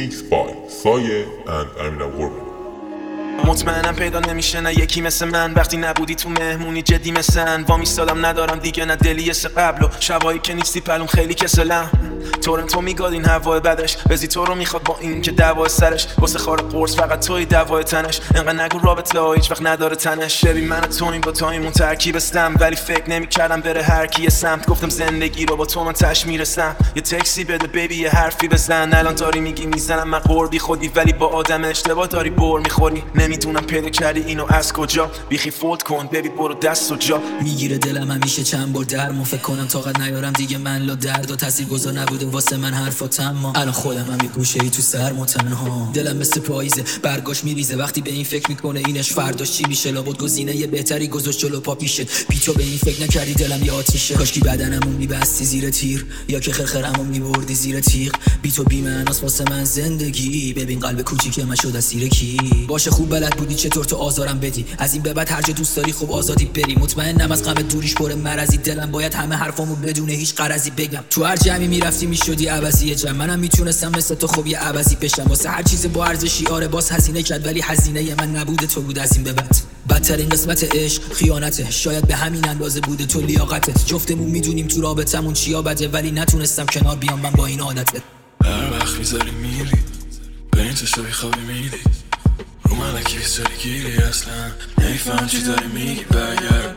Remix by Saye and Amina Worman. مطمئنم پیدا نمیشه نه یکی مثل من. وقتی نبودی تو مهمونی جدی مثل وامیستادم ندارم دیگه نه دلی مثل قبل و شبایی که نیستی پلون خیلی کسلم. تورنتو میگاد این هوای بدش بزی تو رو میخواد با این که دوای سرش واسه خار قرص فقط توی دوای تنش. انقدر نگو رابطه ها هیچ وقت نداره تنش. ببین من تویم با تایمون ترکیب استم ولی فکر نمیکردم بره هر کی سمت. گفتم زندگی رو با تو من تش میرسم. یه تکسی بده بیبی یه حرفی بزن. الان داری میگی میزنم من قربی خودی ولی با آدم اشتباه داری بر میخوری. نمیدونم پیدا کردی اینو از کجا. بیخی فولد کن ببی برو دست و جا. میگیره دلم همیشه چند بار درمون فکر کنم طاقت نیارم دیگه من لا درد و تاثیرگذار نبوده واسه من حرفاتم. ما الان خودم هم یه گوشه‌ای تو سرم تنها. دلم مثل پاییزه برگاش میریزه وقتی به این فکر میکنه اینش فرداش چی میشه. لابد گزینه یه بهتری گذاشت جلو پا پیشه. بی تو به این فکر نکردی دلم یه آتیشه. کاشکی بدنمو میبستی زیر تیر یا که خرخرمو میبردی زیر تیغ. بی تو بی معناست واسه من زندگی. ببین قلب کوچیک من شد اسیر کی. باشه خوب بلد بودی چطور تو آزارم بدی. از این به بعد هر جا دوست داری خوب آزادی بری. مطمئنم از غم دوریش پر مرضی. دلم باید همه حرفامو بدون هیچ غرضی بگم. تو هر جمعی میرفتی میشدی عوضی جمع. منم میتونستم مثل تو خوب یه عوضی بشم. واسه هر چیز با ارزشی آره باز هزینه کرد ولی هزینه من نبوده تو بود از این به بعد. بدترین قسمت عشق خیانته. شاید به همین اندازه بوده تو لیاقتت. جفتمون میدونیم تو رابطمون چیا بده ولی نتونستم کنار بیام من با این عادتت. هر وقت میذاری میری به این چشایی خوابی میری رو من اکی بیستاری گیری اصلا نمیفهم چی داری میگی. برگرد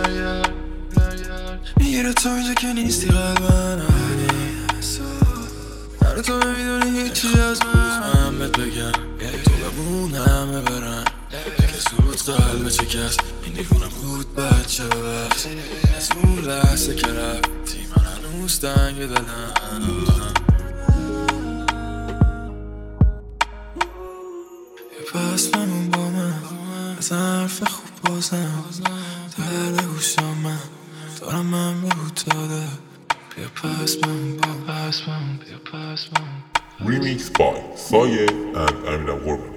میگیره تو اینجا که نیستی قلبم هر تو نمیدونی هیچی از من بهت بگم تو بمونم ببرم که سود قلب چه کس این دیوونم بود بچه ببخش از اون لحظه که رفتی من هنوز تنگ دلم. پس بمون با من از حرف خوب بازم درد گوشم من دارم من به بود داده. بیا پس بمون بیا پس بمون. Remix by Saye and Amina Worman.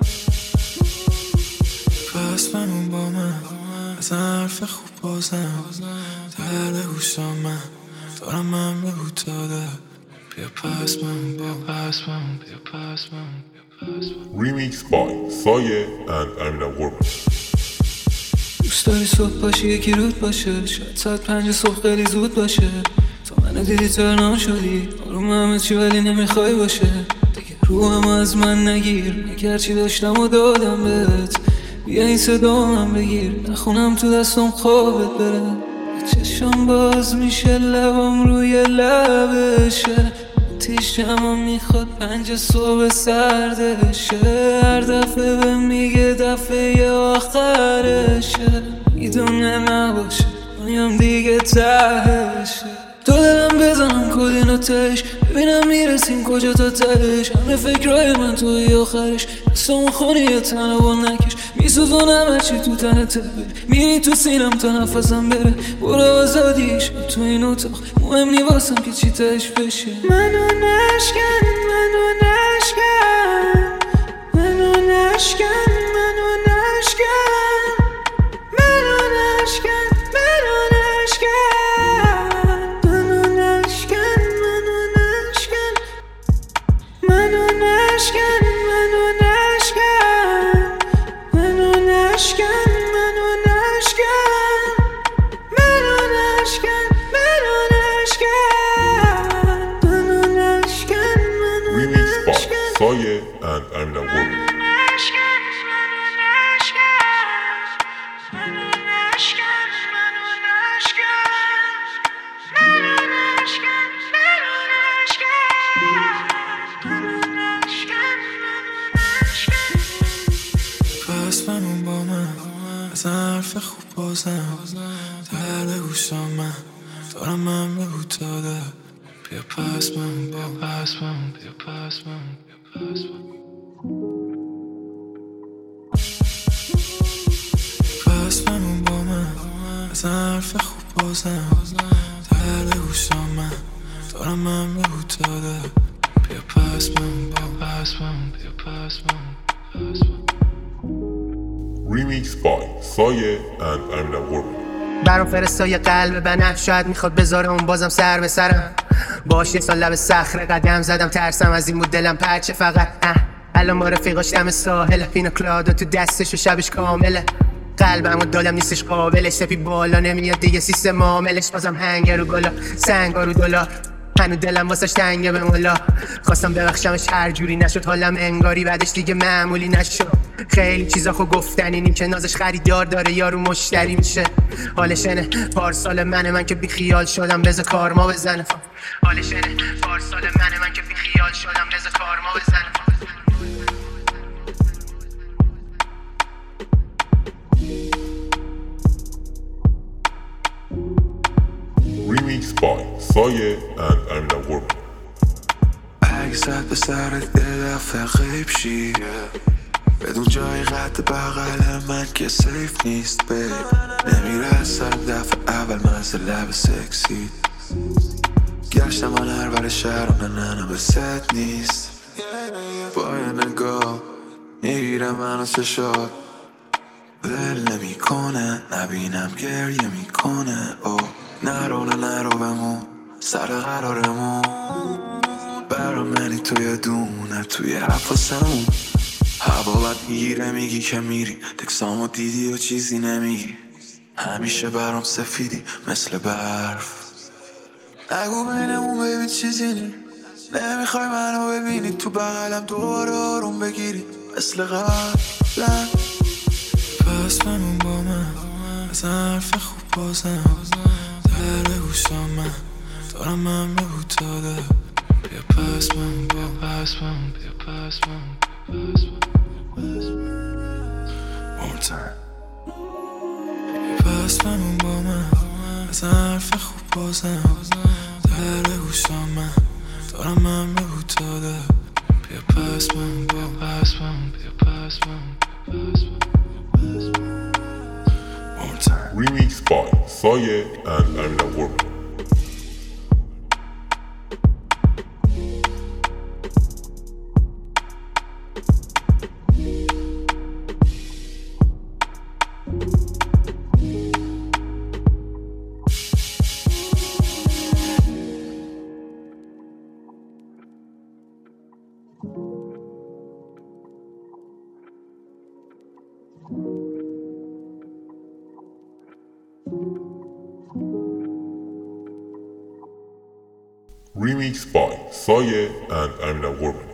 پس بمون با من از حرف خوب بازم درد گوشم من دارم من به بود داده. بیا پس بمون بیا پس بمون. Remix by Saye and Amina Worman. دوست داری صبح باشی یکی رود باشه. شاید ساعت 5 صبح خیلی زود باشه. تو منو دیدی ترنام شدی آروم همه چی ولی نمیخوای باشه. دیگه روحم از من نگیر نگر چی داشتم و دادم بهت. بیا این صدا من بگیر نخونم تو دستم خوابت بره. چشم باز میشه لبم روی لبشه. تیشم میخواد 5 صبح سردشه. هر دفعه به میگه دفعه آخرشه. میدونه نباشه مایم دیگه تهشه. تو دلم بزنم کدین آتش ببینم میرسیم کجا تا تهش. همه فکرهای من توی آخرش دستمون خونی یه تنه با نکش. میسوزونم هرچی تو تنته بره. میری تو سینم تا نفسم بره. برو آزادیش تو این اتاق مهم نی واسم که چی تهش بشه. منو نشکن منو نشکن منو نشکن منو نشکن منو نشکن منو نشکن منو نشکن منو نشکن منو نشکن منو نشکن منو نشکن منو نشکن منو نشکن منو Remix by Saye and Amina Worman. پس بمون با من از حرف خوب بازم درد گوشم من دارم من به بود داده. بیا پس بمون بیا پس بمون. پس بمون با من از حرف خوب بازم درد گوشم من دارم من به بود داده. بیا پس بمون بیا پس بمون. Remix by Saye and Amina Worman. برام فرستای قلب بنفش شاید میخواد بذاره اون بازم سر به سرم. باش یه سال لب صخره قدم زدم، ترسم از این بود دلم پرچه فقط. الان با رفیقاش دم ساحل، پینا کلادا تو دستش و شبش کامله. قلبم و دلم نیستش قابلش، سپی بالا نمیاد دیگه سیستم عاملش. بازم هنگر رو گلا، سنگا رو دلا، هنو دلم واسش تنگه به مولا. خواستم ببخشمش هر جوری نشد، حالم انگاری بعدش دیگه معمولی نشد. خیلی چیزا خو گفتنی نیم که نازش خریدار داره یارو مشتری میشه. حالشنه پارسال من که بی خیال شدم بذار کارما بزنه. حالشنه پارسال من که بی خیال شدم بذار کارما بزنه. Remix by Saye and Amina Worm. اگه زد به سرت یه دفعه غیب شی بدون جای قد بغل من که سیف نیست بیب. نمیرسم دفعه اول مزه لب سکسی. گشتم من هر بر شهرم نه به ست نیست. با یه نگاه میگیره منو چشات، ول نمیکنه نبینم گریه میکنه. نرو بمون سر قرارمون، برا منی توی دونه توی حفاظمون. هوا بد میگیره میگی که میری، تکسامو دیدی و چیزی نمیگی. همیشه برام سفیدی مثل برف. نگو بینمون بیبی چیزی نی، نمیخوای منو ببینی تو بغلم دوباره آروم بگیری مثل قبلم. پس بمون با من از حرف خوب بازم، در گوشام من دارم من به بود داده. بیا پس بمون بیا پس بمون بیا پس بمون پس بمون. One more time. بیا پس بمون با من از حرف خوب بازم، در گوشام من دارم من به بود داده. بیا پس بمون بیا پس بمون بیا پس بمون پس بمون. One more time. Remix by Saye and Amina Worm. Remix by Saye and Amina Worm.